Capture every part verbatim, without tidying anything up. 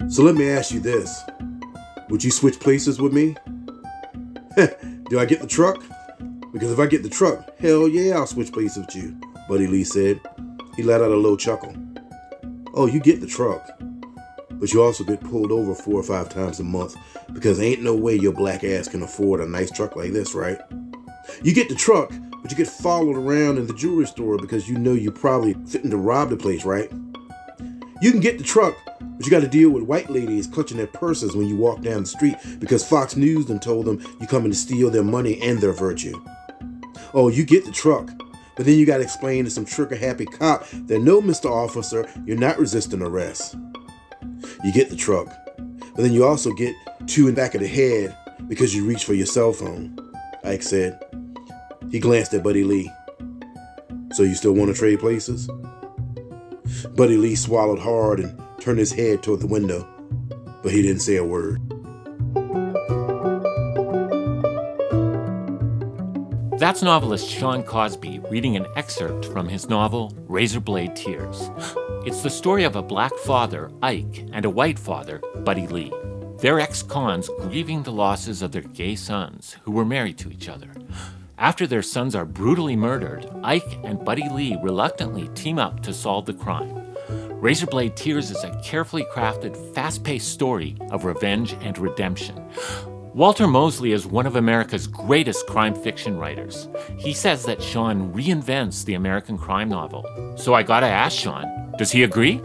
So let me ask you this. Would you switch places with me? Do I get the truck? Because if I get the truck, hell yeah, I'll switch places with you, Buddy Lee said. He let out a low chuckle. Oh, you get the truck. But you also get pulled over four or five times a month because ain't no way your black ass can afford a nice truck like this, right? You get the truck, but you get followed around in the jewelry store because you know you probably fitting to rob the place, right? You can get the truck, but you got to deal with white ladies clutching their purses when you walk down the street because Fox News done told them you coming to steal their money and their virtue. Oh, you get the truck, but then you got to explain to some trigger-happy cop that no, Mister Officer, you're not resisting arrest. You get the truck, but then you also get two in the back of the head because you reach for your cell phone, Ike said. He glanced at Buddy Lee. So you still want to trade places? Buddy Lee swallowed hard and turned his head toward the window, but he didn't say a word. That's novelist Sean Cosby reading an excerpt from his novel Razorblade Tears. It's the story of a black father, Ike, and a white father, Buddy Lee. They're ex-cons grieving the losses of their gay sons who were married to each other. After their sons are brutally murdered, Ike and Buddy Lee reluctantly team up to solve the crime. Razorblade Tears is a carefully crafted, fast-paced story of revenge and redemption. Walter Mosley is one of America's greatest crime fiction writers. He says that Sean reinvents the American crime novel. So I gotta ask Sean, does he agree?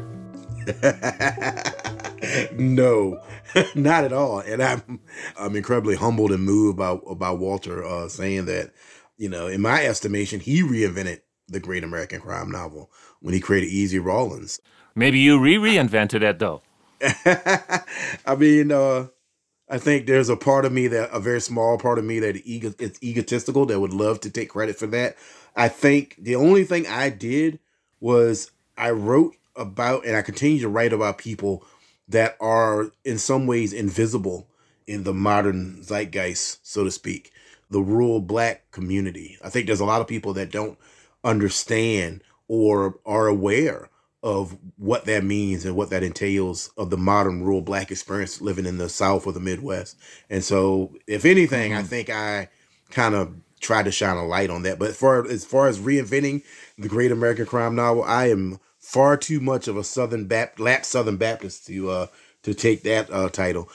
No, not at all. And I'm I'm incredibly humbled and moved by, by Walter uh, saying that, you know, in my estimation, he reinvented the great American crime novel when he created Easy Rawlins. Maybe you re-reinvented it, though. I mean, uh, I think there's a part of me that, a very small part of me that ego, it's egotistical that would love to take credit for that. I think the only thing I did was I wrote about, and I continue to write about people that are in some ways invisible in the modern zeitgeist, so to speak, the rural black community. I think there's a lot of people that don't understand or are aware of what that means and what that entails of the modern rural black experience living in the South or the Midwest. And so, if anything, mm-hmm. I think I kind of tried to shine a light on that. But for as far as reinventing the great American crime novel, I am far too much of a Southern Baptist, lap Southern Baptist to uh, to take that uh, title.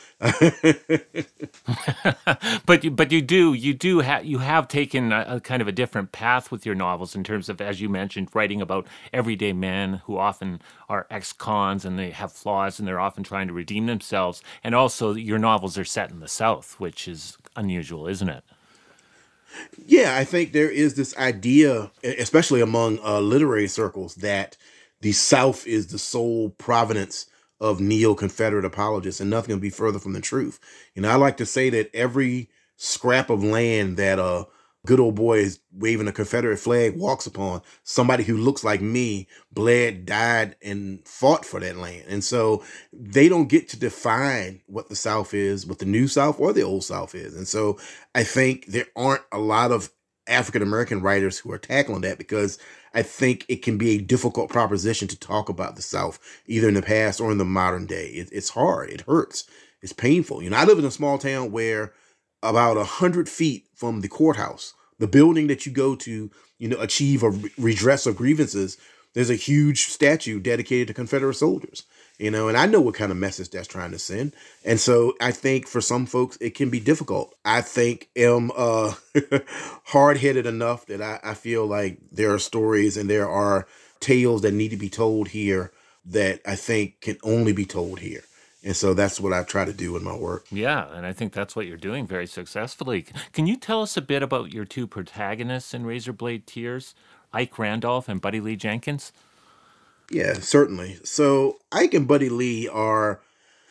but you, but you do you do have you have taken a, a kind of a different path with your novels in terms of, as you mentioned, writing about everyday men who often are ex-cons and they have flaws and they're often trying to redeem themselves. And also, your novels are set in the South, which is unusual, isn't it? Yeah, I think there is this idea, especially among uh, literary circles, that the South is the sole provenance of neo-Confederate apologists, and nothing can be further from the truth. You know, I like to say that every scrap of land that a good old boy is waving a Confederate flag walks upon, somebody who looks like me bled, died, and fought for that land. And so they don't get to define what the South is, what the New South or the Old South is. And so I think there aren't a lot of African-American writers who are tackling that, because I think it can be a difficult proposition to talk about the South, either in the past or in the modern day. It, it's hard. It hurts. It's painful. You know, I live in a small town where about a hundred feet from the courthouse, the building that you go to, you know, achieve a redress of grievances, there's a huge statue dedicated to Confederate soldiers, you know, and I know what kind of message that's trying to send. And so I think for some folks, it can be difficult. I think am uh, hard-headed enough that I, I feel like there are stories and there are tales that need to be told here that I think can only be told here. And so that's what I try to do in my work. Yeah, and I think that's what you're doing very successfully. Can you tell us a bit about your two protagonists in Razorblade Tears, Ike Randolph and Buddy Lee Jenkins? Yeah, certainly. So Ike and Buddy Lee are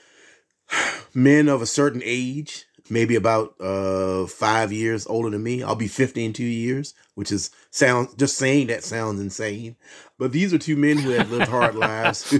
men of a certain age, maybe about uh, five years older than me. I'll be fifty in two years, which is sound just saying that sounds insane. But these are two men who have lived hard lives.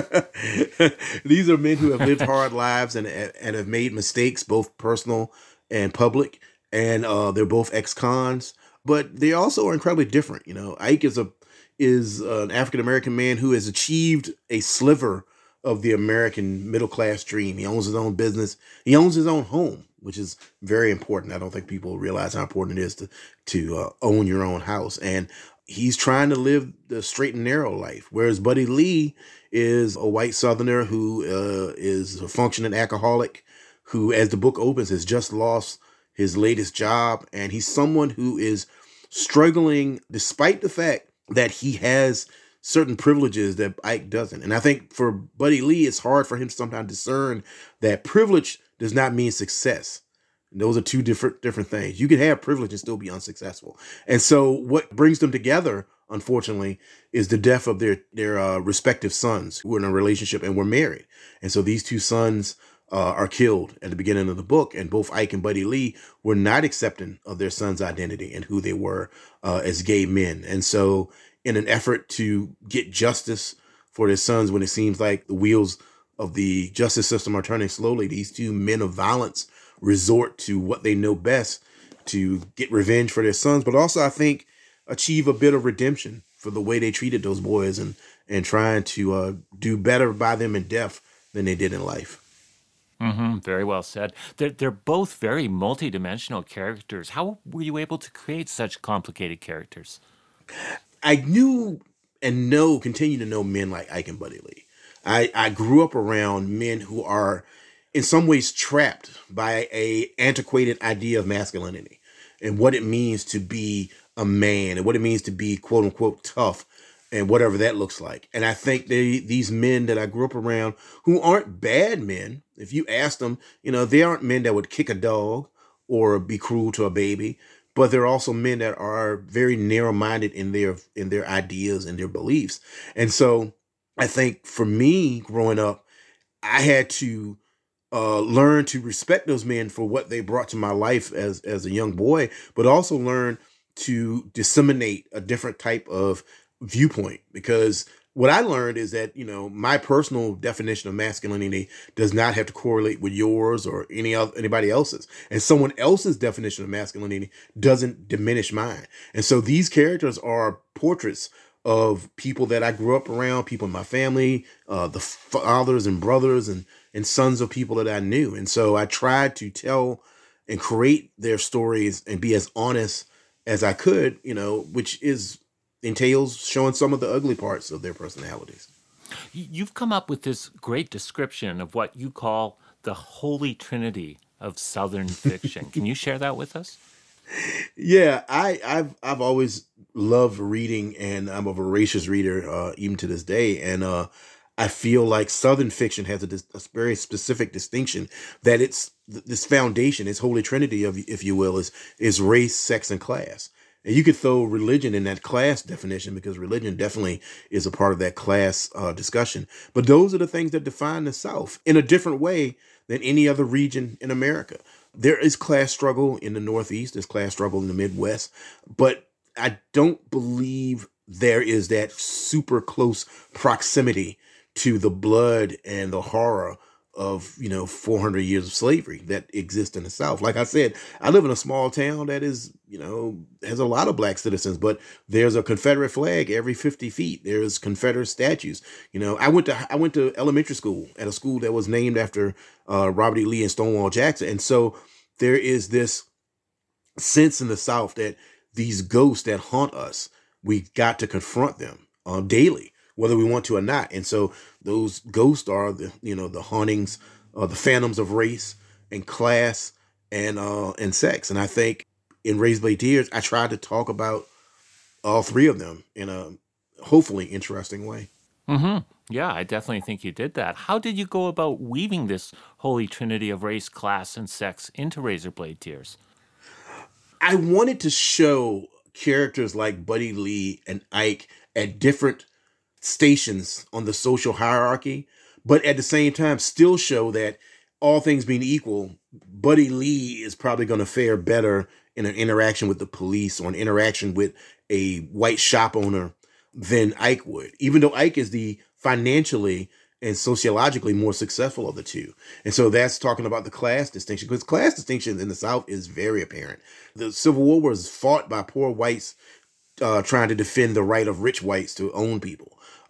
These are men who have lived hard lives and and have made mistakes, both personal and public. And uh, they're both ex-cons, but they also are incredibly different. You know, Ike is a is an African-American man who has achieved a sliver of the American middle class dream. He owns his own business. He owns his own home, which is very important. I don't think people realize how important it is to to uh, own your own house. And he's trying to live the straight and narrow life, whereas Buddy Lee is a white Southerner who uh, is a functioning alcoholic, who, as the book opens, has just lost his latest job, and he's someone who is struggling despite the fact that he has certain privileges that Ike doesn't. And I think for Buddy Lee, it's hard for him to sometimes discern that privilege does not mean success. And those are two different different things. You can have privilege and still be unsuccessful. And so what brings them together, unfortunately, is the death of their their uh, respective sons who were in a relationship and were married. And so these two sons uh, are killed at the beginning of the book, and both Ike and Buddy Lee were not accepting of their son's identity and who they were uh, as gay men. And so in an effort to get justice for their sons, when it seems like the wheels of the justice system are turning slowly, these two men of violence resort to what they know best to get revenge for their sons, but also, I think, achieve a bit of redemption for the way they treated those boys and and trying to uh, do better by them in death than they did in life. Mm-hmm, very well said. They're, they're both very multidimensional characters. How were you able to create such complicated characters? I knew and know, continue to know men like Ike and Buddy Lee. I, I grew up around men who are in some ways trapped by a antiquated idea of masculinity and what it means to be a man and what it means to be quote unquote tough and whatever that looks like. And I think they, these men that I grew up around who aren't bad men, if you ask them, you know, they aren't men that would kick a dog or be cruel to a baby, but they're also men that are very narrow-minded in their, in their ideas and their beliefs. And so I think for me growing up, I had to Uh, learn to respect those men for what they brought to my life as as a young boy, but also learn to disseminate a different type of viewpoint. Because what I learned is that, you know, my personal definition of masculinity does not have to correlate with yours or any other anybody else's, and someone else's definition of masculinity doesn't diminish mine. And so these characters are portraits of people that I grew up around, people in my family, uh, the fathers and brothers and and sons of people that I knew. And so I tried to tell and create their stories and be as honest as I could, you know, which is entails showing some of the ugly parts of their personalities. You've come up with this great description of what you call the holy trinity of Southern fiction. Can you share that with us? Yeah, I, I've I've always loved reading, and I'm a voracious reader uh, even to this day. And uh, I feel like Southern fiction has a, dis- a very specific distinction that it's th- this foundation, its holy trinity, of, if you will, is is race, sex, and class. And you could throw religion in that class definition because religion definitely is a part of that class uh, discussion. But those are the things that define the South in a different way than any other region in America. There is class struggle in the Northeast, there's class struggle in the Midwest, but I don't believe there is that super close proximity to the blood and the horror of, you know, four hundred years of slavery that exists in the South. Like I said, I live in a small town that is, you know, has a lot of black citizens, but there's a Confederate flag every fifty feet. There's Confederate statues. You know, I went to I went to elementary school at a school that was named after uh, Robert E. Lee and Stonewall Jackson. And so there is this sense in the South that these ghosts that haunt us, we got to confront them uh, daily, whether we want to or not. And so those ghosts are the, you know, the hauntings, uh, the phantoms of race and class and uh, and sex. And I think in Razor Blade Tears, I tried to talk about all three of them in a hopefully interesting way. Mm-hmm. Yeah, I definitely think you did that. How did you go about weaving this holy trinity of race, class, and sex into Razor Blade Tears? I wanted to show characters like Buddy Lee and Ike at different stations on the social hierarchy, but at the same time still show that all things being equal, Buddy Lee is probably going to fare better in an interaction with the police or an interaction with a white shop owner than Ike would, even though Ike is the financially and sociologically more successful of the two. And so that's talking about the class distinction, because class distinction in the South is very apparent. The Civil War was fought by poor whites uh, trying to defend the right of rich whites to own people.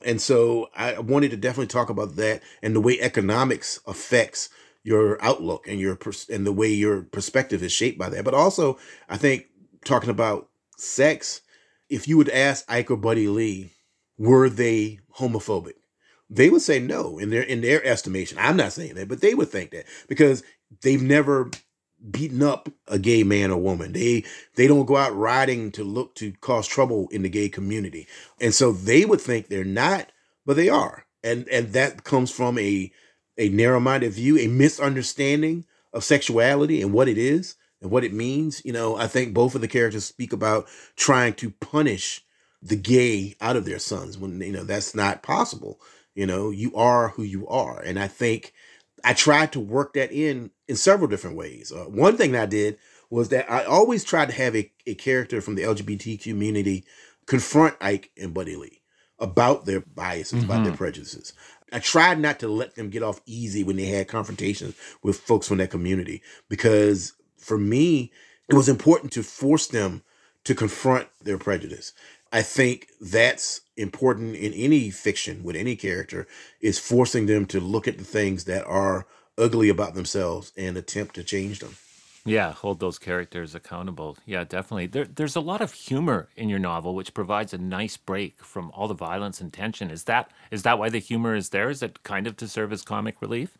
And so I wanted to definitely talk about that and the way economics affects your outlook and your pers- and the way your perspective is shaped by that. But also, I think talking about sex, if you would ask Ike or Buddy Lee, were they homophobic? They would say no in their in their estimation. I'm not saying that, but they would think that because they've never beaten up a gay man or woman. They they don't go out riding to look to cause trouble in the gay community. And so they would think they're not, but they are. And and that comes from a a narrow-minded view, a misunderstanding of sexuality and what it is and what it means. You know, I think both of the characters speak about trying to punish the gay out of their sons when, you know, that's not possible. You know, you are who you are. And I think I tried to work that in in several different ways. Uh, one thing that I did was that I always tried to have a, a character from the L G B T community confront Ike and Buddy Lee about their biases, mm-hmm. about their prejudices. I tried not to let them get off easy when they had confrontations with folks from that community, because for me, it was important to force them to confront their prejudice. I think that's important in any fiction with any character, is forcing them to look at the things that are ugly about themselves and attempt to change them. Yeah, hold those characters accountable. Yeah, definitely. There, there's a lot of humor in your novel, which provides a nice break from all the violence and tension. Is that is that why the humor is there? Is it kind of to serve as comic relief?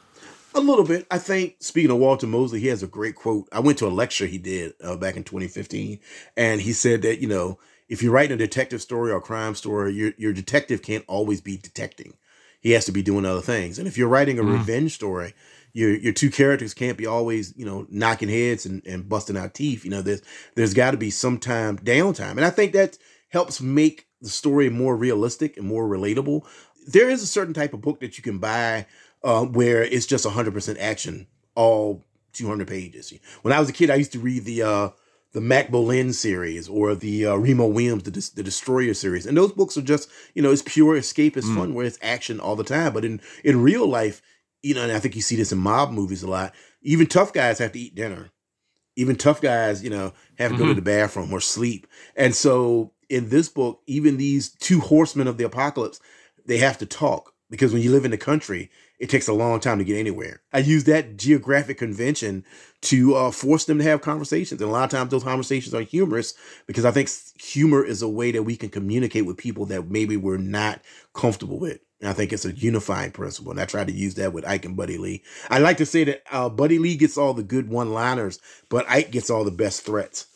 A little bit. I think, speaking of Walter Mosley, he has a great quote. I went to a lecture he did uh, back in twenty fifteen, and he said that, you know, if you're writing a detective story or a crime story, your your detective can't always be detecting. He has to be doing other things. And if you're writing a mm. revenge story, your your two characters can't be always, you know, knocking heads and, and busting out teeth. You know, there's there's got to be some time downtime. And I think that helps make the story more realistic and more relatable. There is a certain type of book that you can buy uh, where it's just one hundred percent action, all two hundred pages. When I was a kid, I used to read the uh, the Mac Bolan series or the uh, Remo Williams, the, the Destroyer series. And those books are just, you know, it's pure escapist mm. fun where it's action all the time. But in, in real life, you know, and I think you see this in mob movies a lot, even tough guys have to eat dinner. Even tough guys, you know, have to mm-hmm. go to the bathroom or sleep. And so in this book, even these two horsemen of the apocalypse, they have to talk, because when you live in the country, it takes a long time to get anywhere. I use that geographic convention to uh, force them to have conversations. And a lot of times those conversations are humorous, because I think humor is a way that we can communicate with people that maybe we're not comfortable with. And I think it's a unifying principle. And I tried to use that with Ike and Buddy Lee. I like to say that uh, Buddy Lee gets all the good one-liners, but Ike gets all the best threats.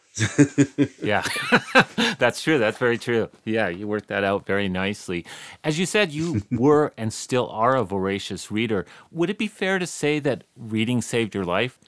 Yeah, that's true. That's very true. Yeah, you worked that out very nicely. As you said, you were and still are a voracious reader. Would it be fair to say that reading saved your life?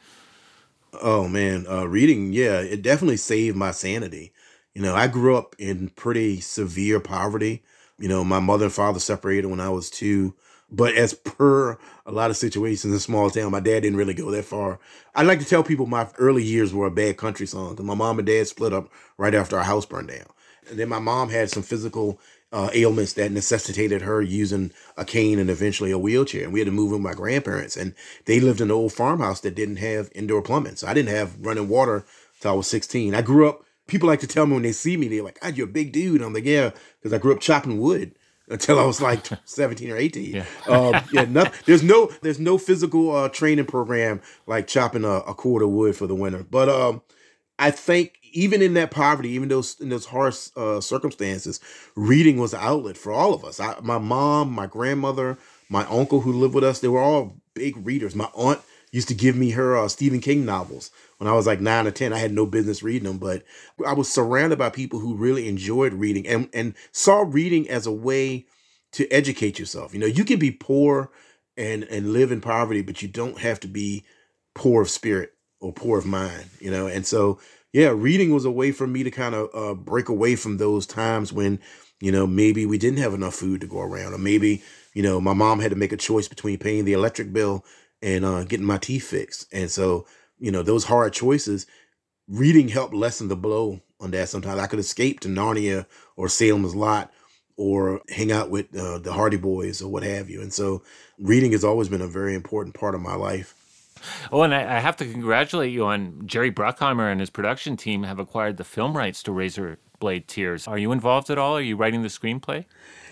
Oh, man. Uh, reading, yeah, it definitely saved my sanity. You know, I grew up in pretty severe poverty. You know, my mother and father separated when I was two. But as per a lot of situations in small town, my dad didn't really go that far. I like to tell people my early years were a bad country song, because my mom and dad split up right after our house burned down. And then my mom had some physical uh, ailments that necessitated her using a cane and eventually a wheelchair. And we had to move in with my grandparents. And they lived in an old farmhouse that didn't have indoor plumbing. So I didn't have running water until I was sixteen. I grew up, people like to tell me when they see me, they're like, "God, you're a big dude." I'm like, "Yeah," because I grew up chopping wood until I was like seventeen or eighteen. Yeah, um, yeah. No, there's no, there's no physical uh, training program like chopping a, a cord of wood for the winter. But um, I think even in that poverty, even those in those harsh uh, circumstances, reading was an outlet for all of us. I, my mom, my grandmother, my uncle who lived with us, they were all big readers. My aunt used to give me her uh, Stephen King novels when I was like nine or ten. I had no business reading them, but I was surrounded by people who really enjoyed reading and, and saw reading as a way to educate yourself. You know, you can be poor and, and live in poverty, but you don't have to be poor of spirit or poor of mind, you know? And so, yeah, reading was a way for me to kind of uh, break away from those times when, you know, maybe we didn't have enough food to go around, or maybe, you know, my mom had to make a choice between paying the electric bill and uh, getting my teeth fixed. And so, you know, those hard choices, reading helped lessen the blow on that. Sometimes I could escape to Narnia or Salem's Lot or hang out with uh, the Hardy Boys or what have you. And so reading has always been a very important part of my life. Oh, and I, I have to congratulate you on Jerry Bruckheimer and his production team have acquired the film rights to Razorblade Tears. Are you involved at all? Are you writing the screenplay?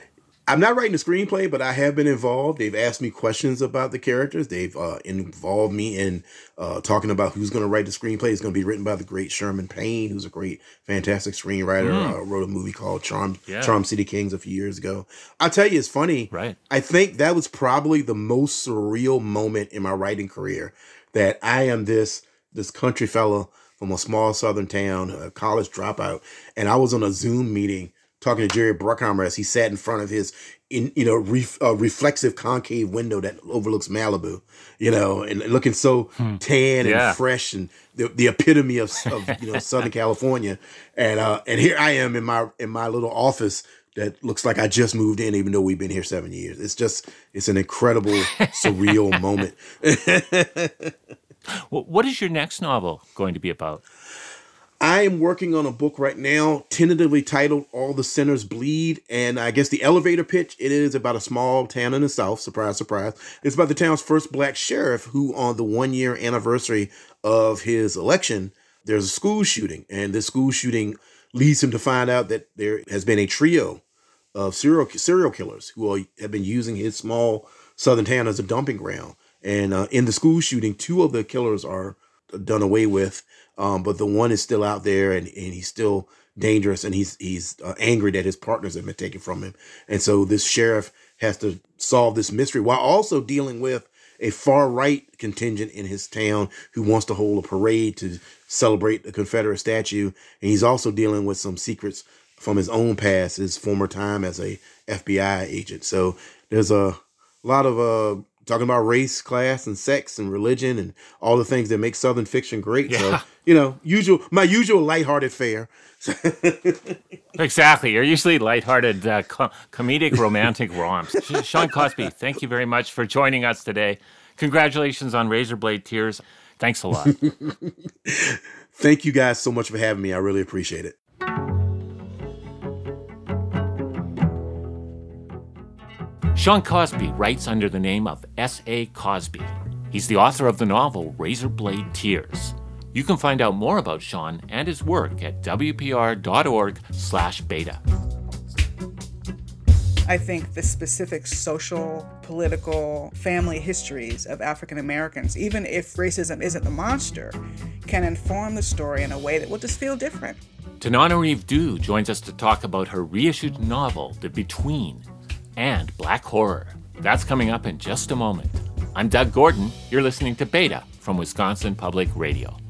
I'm not writing the screenplay, but I have been involved. They've asked me questions about the characters. They've uh, involved me in uh, talking about who's going to write the screenplay. It's going to be written by the great Sherman Payne, who's a great, fantastic screenwriter. Mm. Uh, wrote a movie called Charm, yeah. Charm City Kings a few years ago. I'll tell you, it's funny. Right. I think that was probably the most surreal moment in my writing career, that I am this this country fella from a small southern town, a college dropout, and I was on a Zoom meeting talking to Jerry Bruckheimer as he sat in front of his, in, you know, ref, uh, reflexive concave window that overlooks Malibu, you know, and looking so hmm. tan yeah. and fresh and the, the epitome of, of you know Southern California, and uh, and here I am in my in my little office that looks like I just moved in, even though we've been here seven years. It's just it's an incredible surreal moment. Well, what is your next novel going to be about? I am working on a book right now, tentatively titled All the Sinners Bleed. And I guess the elevator pitch, it is about a small town in the South. Surprise, surprise. It's about the town's first black sheriff who, on the one-year anniversary of his election, there's a school shooting. And this school shooting leads him to find out that there has been a trio of serial serial killers who are, have been using his small southern town as a dumping ground. And uh, in the school shooting, two of the killers are done away with. Um, but the one is still out there, and, and he's still dangerous, and he's he's uh, angry that his partners have been taken from him. And so this sheriff has to solve this mystery while also dealing with a far-right contingent in his town who wants to hold a parade to celebrate a Confederate statue. And he's also dealing with some secrets from his own past, his former time as a F B I agent. So there's a lot of... Uh, talking about race, class, and sex, and religion, and all the things that make Southern fiction great. Yeah. So, you know, usual my usual lighthearted fare. Exactly. You're usually lighthearted, uh, co- comedic, romantic romps. Sean Cosby, thank you very much for joining us today. Congratulations on Razorblade Tears. Thanks a lot. Thank you guys so much for having me. I really appreciate it. Sean Cosby writes under the name of S A Cosby. He's the author of the novel Razorblade Tears. You can find out more about Sean and his work at w p r dot org slash beta. I think the specific social, political, family histories of African Americans, even if racism isn't the monster, can inform the story in a way that will just feel different. Tananarive Due joins us to talk about her reissued novel, The Between, and Black Horror. That's coming up in just a moment. I'm Doug Gordon. You're listening to Beta from Wisconsin Public Radio.